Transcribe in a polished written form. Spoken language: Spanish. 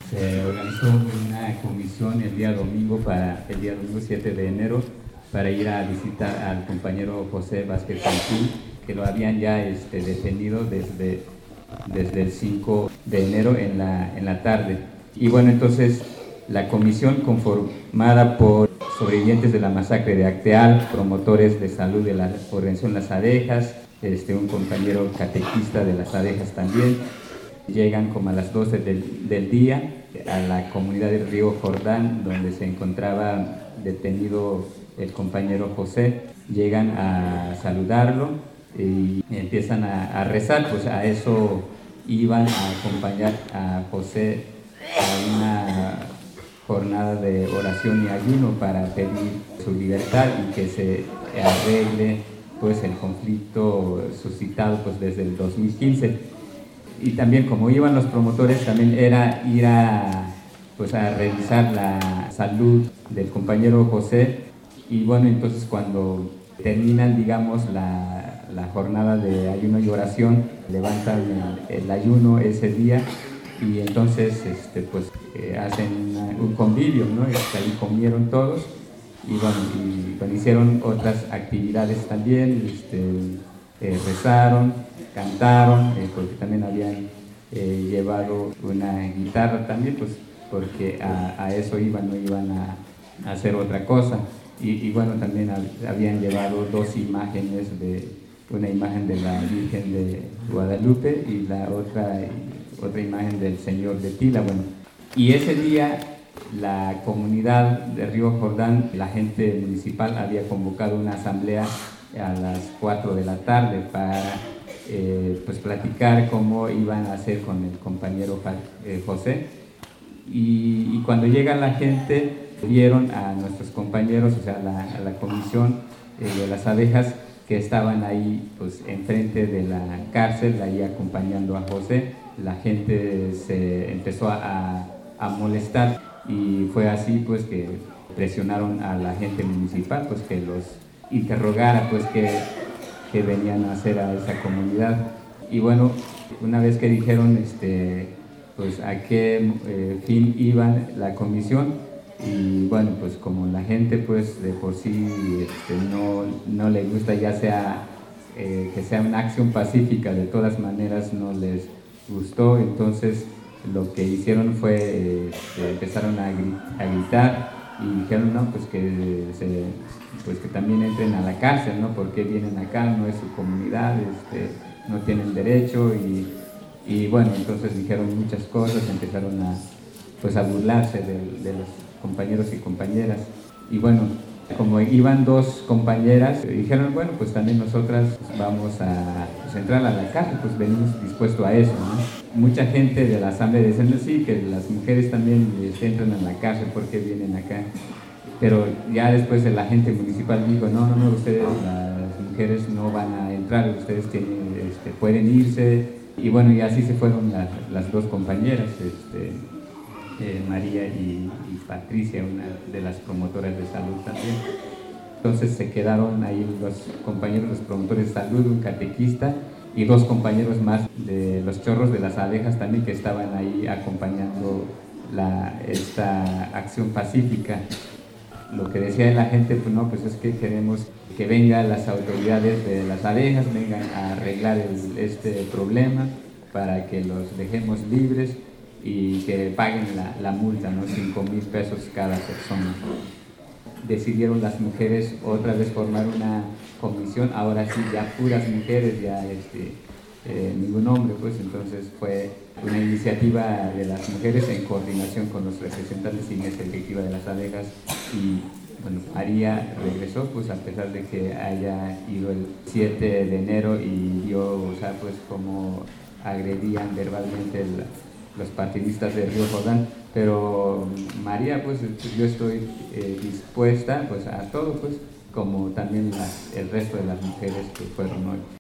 Se organizó una comisión el día domingo, para el día domingo 7 de enero, para ir a visitar al compañero José Vázquez Cantín, que lo habían ya detenido desde el 5 de enero en la tarde. Y bueno, entonces la comisión, conformada por sobrevivientes de la masacre de Acteal, promotores de salud de la organización Las Abejas, un compañero catequista de Las Abejas también, llegan como a las 12 del día a la comunidad del Río Jordán, donde se encontraba detenido el compañero José. Llegan a saludarlo y empiezan a rezar. Pues a eso iban a acompañar a José a una jornada de oración y ayuno para pedir su libertad y que se arregle pues el conflicto suscitado pues desde el 2015. Y también, como iban los promotores, también era ir a revisar la salud del compañero José. Y bueno, entonces cuando terminan, digamos, la jornada de ayuno y oración, levantan el ayuno ese día y entonces hacen un convivio, ¿no? Ahí comieron todos y bueno, hicieron otras actividades también, rezaron, cantaron, porque también habían llevado una guitarra también, pues porque a eso iban, no iban a hacer otra cosa. Y bueno, también habían llevado dos imágenes, una imagen de la Virgen de Guadalupe y la otra imagen del Señor de Tila. Bueno, y ese día la comunidad de Río Jordán, la gente municipal había convocado una asamblea a las 4 de la tarde para platicar cómo iban a hacer con el compañero José. Y cuando llega la gente, vieron a nuestros compañeros, o sea, a la comisión de Las Abejas, que estaban ahí pues enfrente de la cárcel, ahí acompañando a José. La gente se empezó a molestar y fue así pues que presionaron a la gente municipal pues que los interrogara pues que venían a hacer a esa comunidad. Y bueno, una vez que dijeron pues a qué fin iban la comisión, y bueno, pues como la gente pues de por sí no le gusta, ya sea que sea una acción pacífica, de todas maneras no les gustó. Entonces lo que hicieron fue empezaron a gritar y dijeron no, pues que también entren a la cárcel, ¿no? ¿Por qué vienen acá? No es su comunidad, no tienen derecho. Y bueno, entonces dijeron muchas cosas, empezaron a burlarse de los compañeros y compañeras. Y bueno, como iban dos compañeras, dijeron, bueno, pues también nosotras vamos a entrar a la cárcel, pues venimos dispuestos a eso, ¿no? Mucha gente de la asamblea diciendo sí, que las mujeres también entran a la cárcel porque vienen acá. Pero ya después el agente municipal dijo, no, ustedes, las mujeres no van a entrar, ustedes pueden irse. Y bueno, y así se fueron las dos compañeras, María y Patricia, una de las promotoras de salud también. Entonces se quedaron ahí los compañeros, los promotores de salud, un catequista y dos compañeros más de los Chorros de Las Abejas también, que estaban ahí acompañando esta acción pacífica. Lo que decía la gente, pues no, pues es que queremos que vengan las autoridades de Las Abejas, vengan a arreglar este problema para que los dejemos libres y que paguen la multa, ¿no? 5,000 pesos cada persona. Decidieron las mujeres otra vez formar una comisión, ahora sí ya puras mujeres, ya ningún hombre, pues entonces fue una iniciativa de las mujeres en coordinación con los representantes sin efectiva de Las Abejas. Y bueno, María regresó, pues a pesar de que haya ido el 7 de enero y vio, o sea, pues cómo agredían verbalmente los partidistas de Río Jordán. Pero María, pues yo estoy dispuesta pues a todo, pues como también el resto de las mujeres que fueron hoy.